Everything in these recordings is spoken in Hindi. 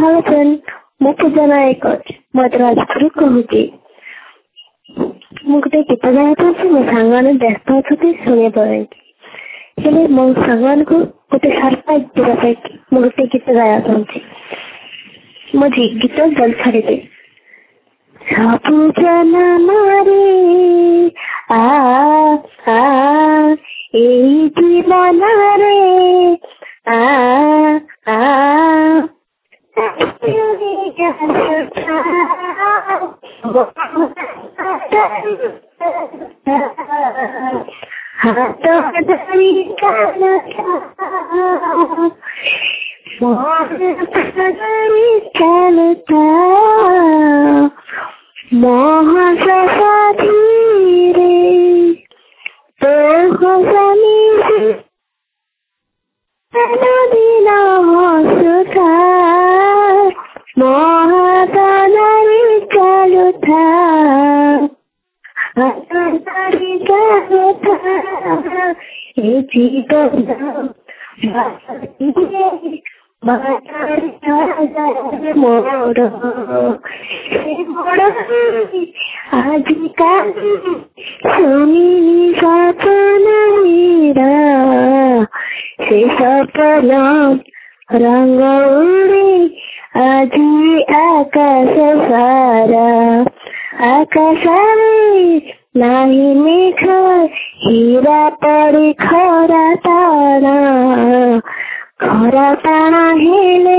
भावचन मु पूजा नायक मद्राजपुर कहूँ मुझे गीत गाया मो सांग मैंने व्यस्त अच्छे शुणे पड़े मो सांग मान को गोटे सरप्राइज देवाई मुझे गोटे गीत गाया चाहूँगी मो गीत जल छाड़े सबु जनमारे आ आ एई जीवनरे आ आ हाथ धरी चलता महासा धीरे तो हसनी दिन हसुथा महादानी चलुथा जीवन मोर आजिकाल सुनी सपन मेरा से सपन रंग उड़े आज आकाश सारा आकाश नहीं मेघ हीरा पड़े खरा तारा हेले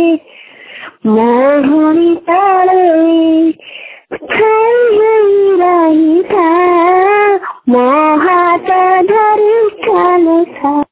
मोहनी ताले रही था मोहाता धरी चाल था।